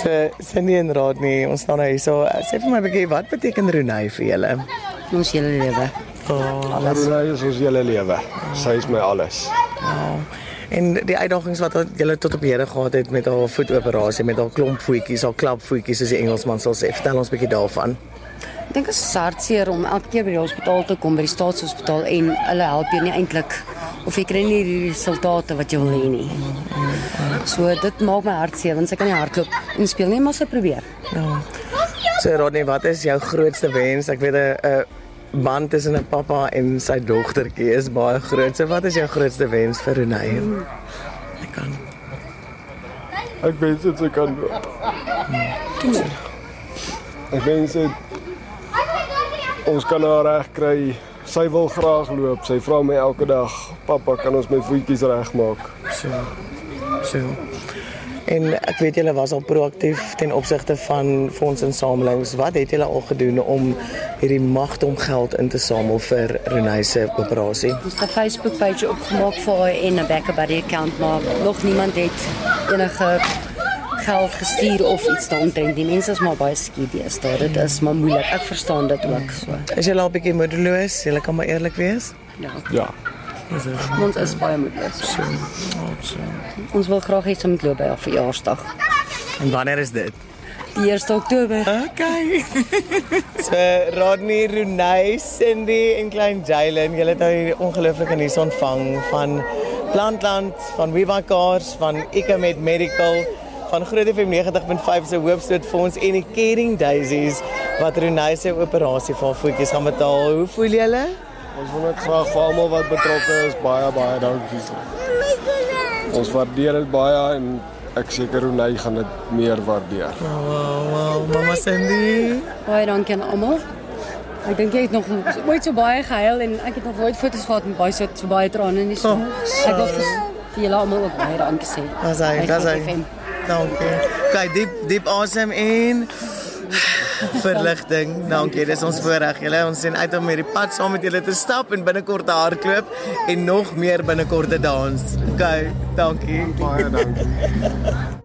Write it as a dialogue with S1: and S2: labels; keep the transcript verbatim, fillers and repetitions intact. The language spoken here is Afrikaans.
S1: So, Cindy en Rodney, ons staan nou hier so, sê vir my 'n bietjie, wat beteken Renay vir julle?
S2: Ons hele lewe.
S3: Renay is ons hele lewe. Sy is my alles.
S1: Oh. En die uitdagings wat julle tot op hede gehad het met haar voetoperasie, met haar klomp voetjies, haar klapvoetjies soos die Engelsman sal sê. Vertel ons 'n bietjie daarvan.
S2: Ek dink dit is hartseer om elke keer by die hospitaal te kom, by die staatshospitaal en hulle help jou nie eintlik of jy kry nie die resultate wat jy wil hê nie. So dit maak my hartseer want sy kan nie hardloop en speel nie, maar sy probeer.
S1: Ja. So Rodney, wat is jou grootste wens? Ek weet 'n 'n band tussen 'n pappa en sy dogtertjie is baie groot. So wat is jou grootste wens vir Renay? Hmm. Ek kan.
S3: Ek wens dit sy kan loop. Hmm. Ek wens dit ons kan haar reg kry. Sy wil graag loop. Sy vra my elke dag, "Pappa, kan ons my voetjies regmaak?"
S1: So. So. En ek weet julle was al proaktief ten opsigte van fondsinsamelings. Wat het julle al gedoen om hierdie magdom geld in te samel vir Renay se operasie?
S2: Ons het 'n Facebook page opgemaak vir haar en 'n BackaBuddy account, maar nog niemand het enige geld gestuur of iets daaromtrent. Die mense is maar baie skiep deesdae. Dit is maar moeilik. Ek verstaan dit ook so.
S1: Is julle al 'n bietjie moedeloos? Julle kan maar eerlik wees.
S2: Ja.
S3: Ja.
S2: Ons is baie moedeloos. So.
S1: So.
S2: Ons wil graag hê sy moet loop by haar verjaarsdag.
S1: En wanneer is dit?
S2: Die eerste Oktober.
S1: Okay. So Rodney, Renay, Cindy en klein Jalen, julle het nou hier ongelooflike nuus ontvang van Plantland, van WeBuyCars, van Ecomed Medical, van Groot F M negentig punt vyf se hoofstootfonds en die Caring Daisies wat Renay se operasie vir haar voetjies gaan betaal. Hoe voel julle?
S3: Ons wil net graag vir almal wat betrokke is, baie baie dankie. Ons waardeer dit baie en ek seker Renay gaan dit meer waardeer.
S1: Wow, wow, mama Cindy.
S2: Baie dankie aan almal. Ek dink jy het nog ooit so baie gehuil en ek het nog nooit foto's gehad met baie so, so baie trane nie so.
S1: Oh,
S2: ek wil vir, vir julle almal ook baie dankie sê.
S1: Dis hy, dis hy. Dankie. Kyk, diep diep asem in. Verligting. Dankie. Dis ons voorreg. Julle ons sien uit om hierdie pad saam met julle te stap en binnekort te hardloop en nog meer binnekort te dans. Okay, dankie.
S3: Baie dankie.